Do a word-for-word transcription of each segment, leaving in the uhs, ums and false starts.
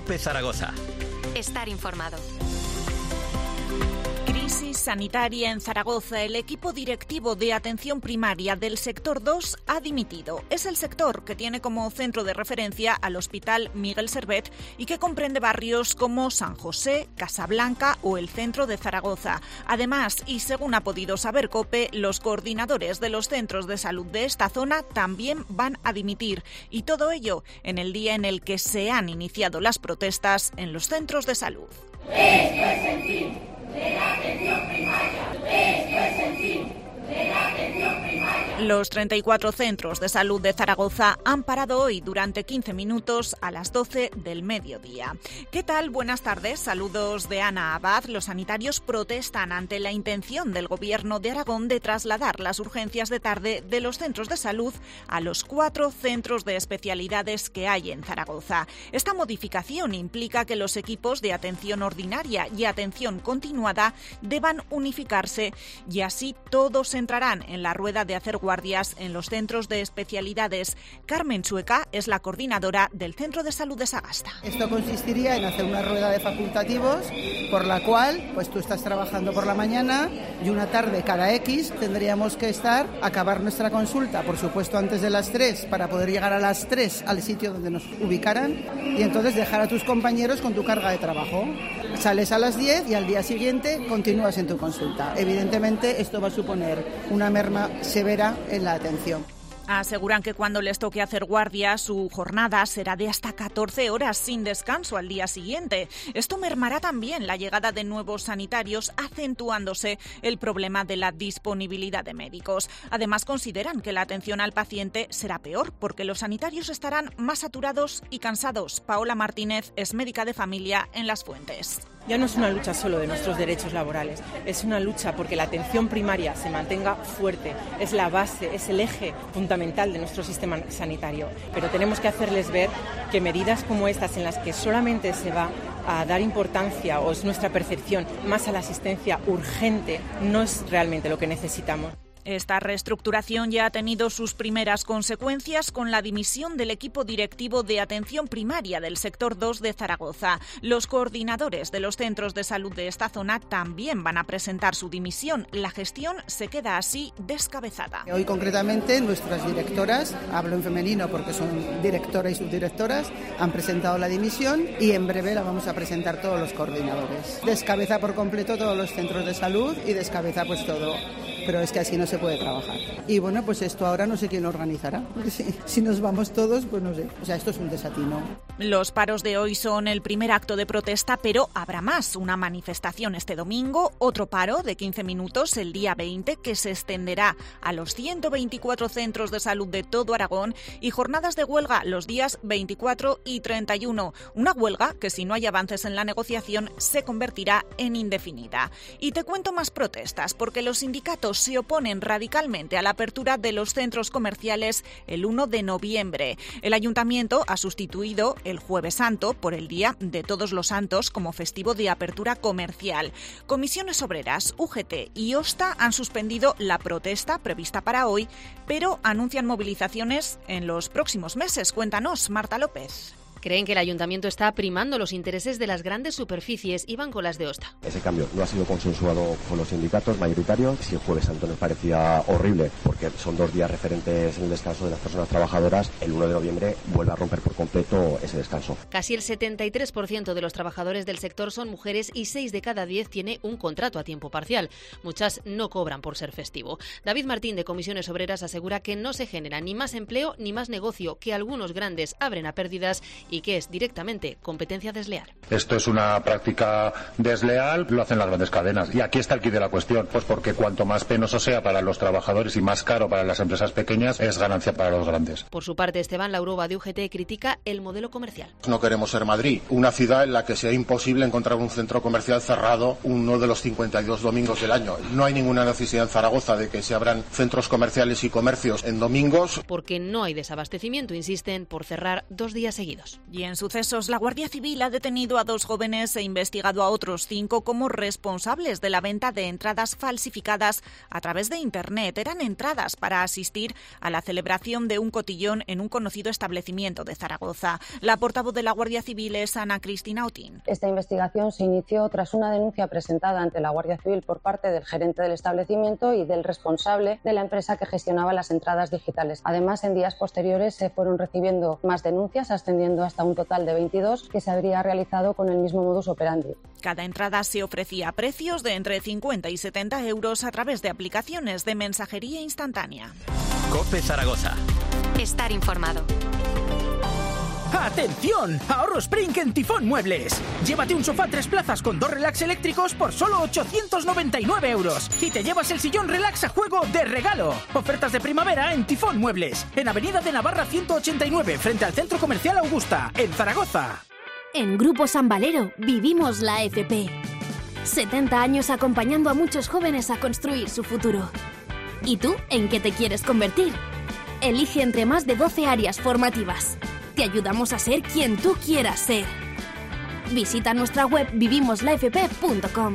COPE Zaragoza. Estar informado. Crisis sanitaria en Zaragoza. El equipo directivo de atención primaria del sector dos ha dimitido. Es el sector que tiene como centro de referencia al Hospital Miguel Servet y que comprende barrios como San José, Casablanca o el centro de Zaragoza. Además, y según ha podido saber COPE, los coordinadores de los centros de salud de esta zona también van a dimitir. Y todo ello en el día en el que se han iniciado las protestas en los centros de salud. Esto es el fin de la atención primaria. Esto es el fin de la atención primaria. Los treinta y cuatro centros de salud de Zaragoza han parado hoy durante quince minutos a las doce del mediodía. ¿Qué tal? Buenas tardes. Saludos de Ana Abad. Los sanitarios protestan ante la intención del Gobierno de Aragón de trasladar las urgencias de tarde de los centros de salud a los cuatro centros de especialidades que hay en Zaragoza. Esta modificación implica que los equipos de atención ordinaria y atención continuada deban unificarse y así todos entrarán en la rueda de hacer guardias en los centros de especialidades. Carmen Chueca es la coordinadora del Centro de Salud de Sagasta. Esto consistiría en hacer una rueda de facultativos por la cual pues tú estás trabajando por la mañana y una tarde cada X tendríamos que estar, acabar nuestra consulta, por supuesto antes de las tres, para poder llegar a las tres al sitio donde nos ubicaran y entonces dejar a tus compañeros con tu carga de trabajo. Sales a las diez y al día siguiente continúas en tu consulta. Evidentemente esto va a suponer una merma severa en la atención. Aseguran que cuando les toque hacer guardia, su jornada será de hasta catorce horas sin descanso al día siguiente. Esto mermará también la llegada de nuevos sanitarios, acentuándose el problema de la disponibilidad de médicos. Además, consideran que la atención al paciente será peor porque los sanitarios estarán más saturados y cansados. Paola Martínez es médica de familia en Las Fuentes. Ya no es una lucha solo de nuestros derechos laborales, es una lucha porque la atención primaria se mantenga fuerte, es la base, es el eje fundamental de nuestro sistema sanitario. Pero tenemos que hacerles ver que medidas como estas, en las que solamente se va a dar importancia, o es nuestra percepción, más a la asistencia urgente, no es realmente lo que necesitamos. Esta reestructuración ya ha tenido sus primeras consecuencias con la dimisión del equipo directivo de atención primaria del sector dos de Zaragoza. Los coordinadores de los centros de salud de esta zona también van a presentar su dimisión. La gestión se queda así descabezada. Hoy concretamente nuestras directoras, hablo en femenino porque son directora y subdirectoras, han presentado la dimisión y en breve la vamos a presentar todos los coordinadores. Descabeza por completo todos los centros de salud y descabeza pues todo. Pero es que así no se puede trabajar. Y bueno, pues esto ahora no sé quién lo organizará. Si, si nos vamos todos, pues no sé. O sea, esto es un desatino. Los paros de hoy son el primer acto de protesta, pero habrá más. Una manifestación este domingo, otro paro de quince minutos el día veinte, que se extenderá a los ciento veinticuatro centros de salud de todo Aragón, y jornadas de huelga los días veinticuatro y treinta y uno. Una huelga que, si no hay avances en la negociación, se convertirá en indefinida. Y te cuento más protestas, porque los sindicatos se oponen radicalmente a la apertura de los centros comerciales el uno de noviembre. El ayuntamiento ha sustituido el Jueves Santo por el Día de Todos los Santos como festivo de apertura comercial. Comisiones Obreras, U G T y OSTA han suspendido la protesta prevista para hoy, pero anuncian movilizaciones en los próximos meses. Cuéntanos, Marta López. Creen que el ayuntamiento está primando los intereses de las grandes superficies y van con las de OSTA. Ese cambio no ha sido consensuado con los sindicatos mayoritarios. Si el Jueves Santo nos parecía horrible, porque son dos días referentes en el descanso de las personas trabajadoras, el uno de noviembre vuelve a romper por completo ese descanso. Casi el setenta y tres por ciento de los trabajadores del sector son mujeres y seis de cada diez tiene un contrato a tiempo parcial. Muchas no cobran por ser festivo. David Martín, de Comisiones Obreras, asegura que no se genera ni más empleo ni más negocio, que algunos grandes abren a pérdidas y que es directamente competencia desleal. Esto es una práctica desleal, lo hacen las grandes cadenas. Y aquí está el quid de la cuestión, pues porque cuanto más penoso sea para los trabajadores y más caro para las empresas pequeñas, es ganancia para los grandes. Por su parte, Esteban Lauroba, de U G T, critica el modelo comercial. No queremos ser Madrid, una ciudad en la que sea imposible encontrar un centro comercial cerrado uno de los cincuenta y dos domingos del año. No hay ninguna necesidad en Zaragoza de que se abran centros comerciales y comercios en domingos. Porque no hay desabastecimiento, insisten, por cerrar dos días seguidos. Y en sucesos, la Guardia Civil ha detenido a dos jóvenes e investigado a otros cinco como responsables de la venta de entradas falsificadas a través de Internet. Eran entradas para asistir a la celebración de un cotillón en un conocido establecimiento de Zaragoza. La portavoz de la Guardia Civil es Ana Cristina Otín. Esta investigación se inició tras una denuncia presentada ante la Guardia Civil por parte del gerente del establecimiento y del responsable de la empresa que gestionaba las entradas digitales. Además, en días posteriores se fueron recibiendo más denuncias, ascendiendo hasta un total de veintidós que se habría realizado con el mismo modus operandi. Cada entrada se ofrecía a precios de entre cincuenta y setenta euros a través de aplicaciones de mensajería instantánea. COPE Zaragoza. Estar informado. ¡Atención! ¡Ahorro Spring en Tifón Muebles! Llévate un sofá tres plazas con dos relax eléctricos por solo ochocientos noventa y nueve euros. Y te llevas el sillón relax a juego de regalo. Ofertas de primavera en Tifón Muebles. En Avenida de Navarra ciento ochenta y nueve, frente al Centro Comercial Augusta, en Zaragoza. En Grupo San Valero vivimos la A F P. setenta años acompañando a muchos jóvenes a construir su futuro. ¿Y tú en qué te quieres convertir? Elige entre más de doce áreas formativas. Te ayudamos a ser quien tú quieras ser. Visita nuestra web vivimos la f p punto com.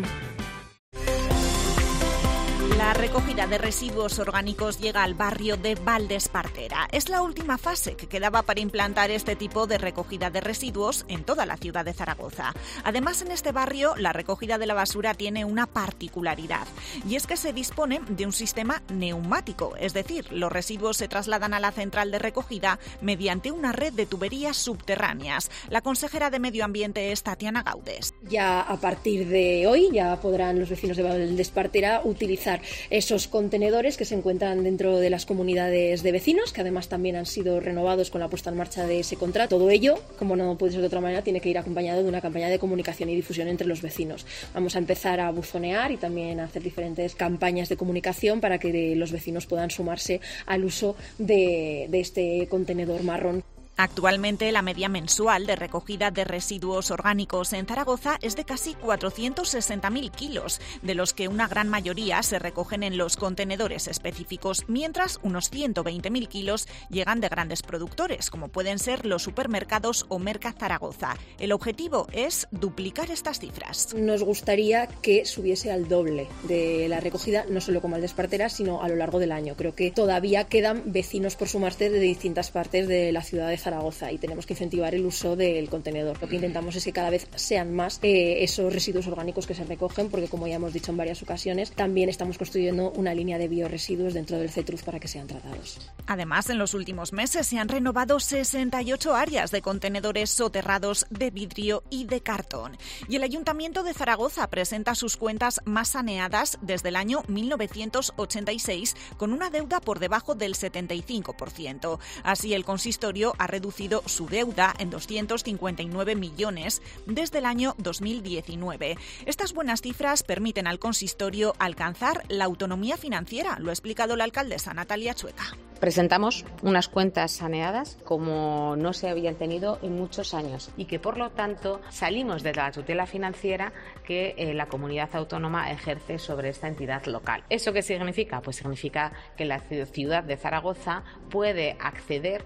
La recogida de residuos orgánicos llega al barrio de Valdespartera. Es la última fase que quedaba para implantar este tipo de recogida de residuos en toda la ciudad de Zaragoza. Además, en este barrio, la recogida de la basura tiene una particularidad, y es que se dispone de un sistema neumático, es decir, los residuos se trasladan a la central de recogida mediante una red de tuberías subterráneas. La consejera de Medio Ambiente es Tatiana Gaudes. Ya a partir de hoy ya podrán los vecinos de Valdespartera utilizar esos contenedores que se encuentran dentro de las comunidades de vecinos, que además también han sido renovados con la puesta en marcha de ese contrato. Todo ello, como no puede ser de otra manera, tiene que ir acompañado de una campaña de comunicación y difusión entre los vecinos. Vamos a empezar a buzonear y también a hacer diferentes campañas de comunicación para que los vecinos puedan sumarse al uso de, de este contenedor marrón. Actualmente, la media mensual de recogida de residuos orgánicos en Zaragoza es de casi cuatrocientos sesenta mil kilos, de los que una gran mayoría se recogen en los contenedores específicos, mientras unos ciento veinte mil kilos llegan de grandes productores, como pueden ser los supermercados o Merca Zaragoza. El objetivo es duplicar estas cifras. Nos gustaría que subiese al doble de la recogida, no solo como Valdespartera, sino a lo largo del año. Creo que todavía quedan vecinos por sumarse de distintas partes de la ciudad de Zaragoza. Zaragoza y tenemos que incentivar el uso del contenedor. Lo que intentamos es que cada vez sean más eh, esos residuos orgánicos que se recogen, porque como ya hemos dicho en varias ocasiones, también estamos construyendo una línea de bioresiduos dentro del CETRUZ para que sean tratados. Además, en los últimos meses se han renovado sesenta y ocho áreas de contenedores soterrados de vidrio y de cartón. Y el Ayuntamiento de Zaragoza presenta sus cuentas más saneadas desde el año mil novecientos ochenta y seis, con una deuda por debajo del setenta y cinco por ciento. Así, el consistorio ha reducido su deuda en doscientos cincuenta y nueve millones desde el año dos mil diecinueve. Estas buenas cifras permiten al consistorio alcanzar la autonomía financiera, lo ha explicado la alcaldesa Natalia Chueca. Presentamos unas cuentas saneadas como no se habían tenido en muchos años y que, por lo tanto, salimos de la tutela financiera que eh, la comunidad autónoma ejerce sobre esta entidad local. ¿Eso qué significa? Pues significa que la ciudad de Zaragoza puede acceder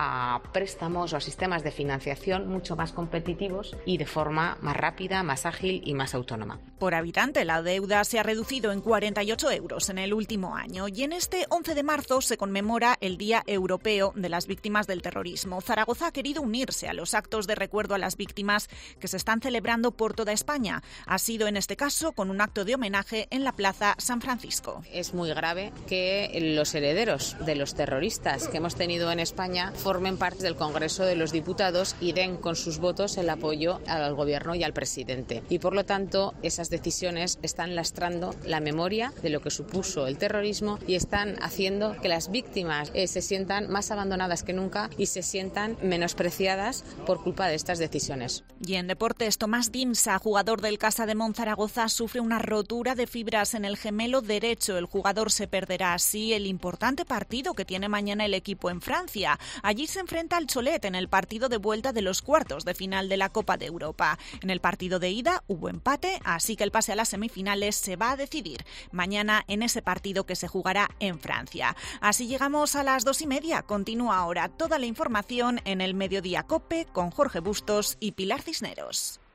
a préstamos o a sistemas de financiación mucho más competitivos y de forma más rápida, más ágil y más autónoma. Por habitante, la deuda se ha reducido en cuarenta y ocho euros en el último año y en este once de marzo se conmemora el Día Europeo de las Víctimas del Terrorismo. Zaragoza ha querido unirse a los actos de recuerdo a las víctimas que se están celebrando por toda España. Ha sido en este caso con un acto de homenaje en la Plaza San Francisco. Es muy grave que los herederos de los terroristas que hemos tenido en España formen parte del Congreso de los Diputados y den con sus votos el apoyo al Gobierno y al presidente. Y por lo tanto, esas decisiones están lastrando la memoria de lo que supuso el terrorismo y están haciendo que las víctimas Eh, se sientan más abandonadas que nunca y se sientan menospreciadas por culpa de estas decisiones. Y en deportes, Tomás Dimsa, jugador del Casa de Monzaragoza, sufre una rotura de fibras en el gemelo derecho. El jugador se perderá así el importante partido que tiene mañana el equipo en Francia. Allí se enfrenta al Cholet en el partido de vuelta de los cuartos de final de la Copa de Europa. En el partido de ida hubo empate, así que el pase a las semifinales se va a decidir mañana en ese partido que se jugará en Francia. Así llegamos Volvemos a las dos y media. Continúa ahora toda la información en el Mediodía COPE con Jorge Bustos y Pilar Cisneros.